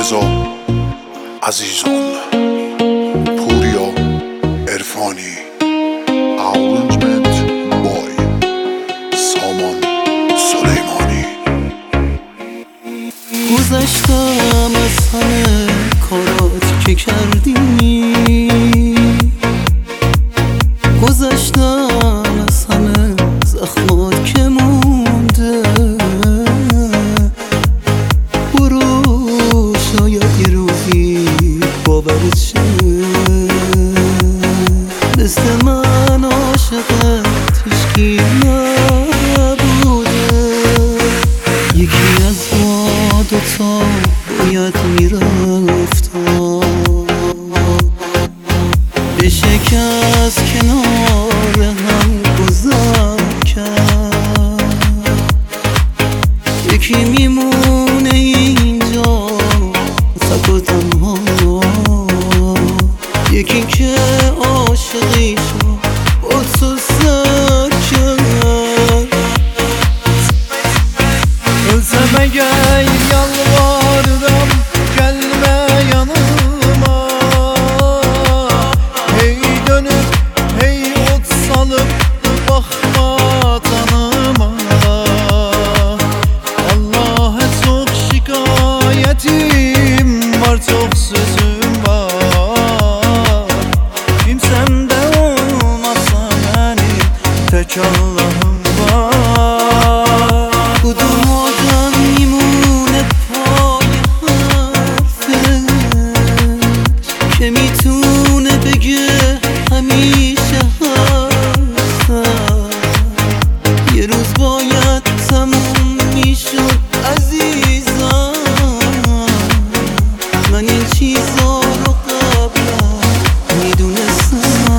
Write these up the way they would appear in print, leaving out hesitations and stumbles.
رضا عزیزان، پوریا عرفانی، arrangement بای سامان سلیمانی. گذشتم از همه کارات که کردی، گذشتم از همه زخمات که مونده. برو شاید یه روزی باورت شه، مثل من عاشقت هیچکی نبوده. یکی از ما دوتا باید میرفتم، به شکست کنار هم گذر کرد. یکی میمونه اینجا تک و تنها، یکی که عاشقیشو با تو سر کرد. Özleme gel yalvarırım, gelme yanıma. Hey dönüp hey ot salıp bakma tanıma. Allah'a çok şikayetim var, çok sözüm var. Kimsemde olmasa benim tek Allah'ım var. کدوم آدم میمونه پای حرفش که میتونه بگه همیشه هستم. یه روز باید تموم میشد عزیزم، من این چیزا رو قبلا میدونستم.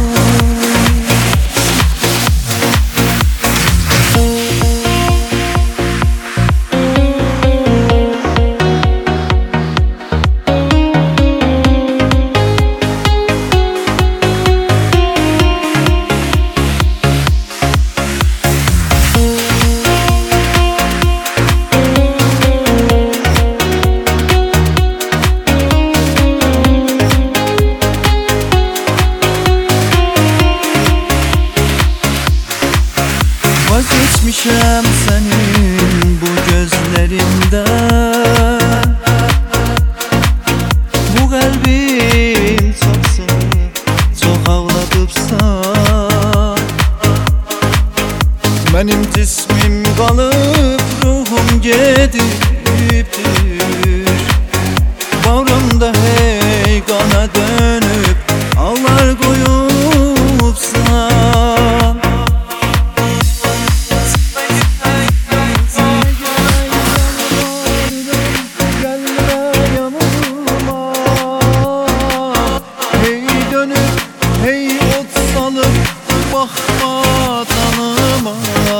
Vazgeçmişim senin bu gözlerinden. Bu kalbim çok seni çok ağladıpsa, benim cismim kalıp ruhum gediptir. Bağrımda hey kana dönüp ağlar koyupsa, hey ot salıp bakma tanıma.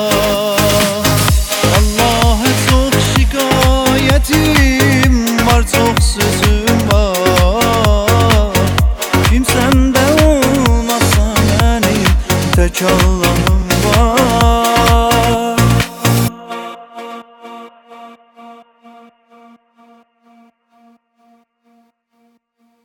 Allah'a çok şikayetim var, çok sözüm var. Kimsemde olmasa benim tek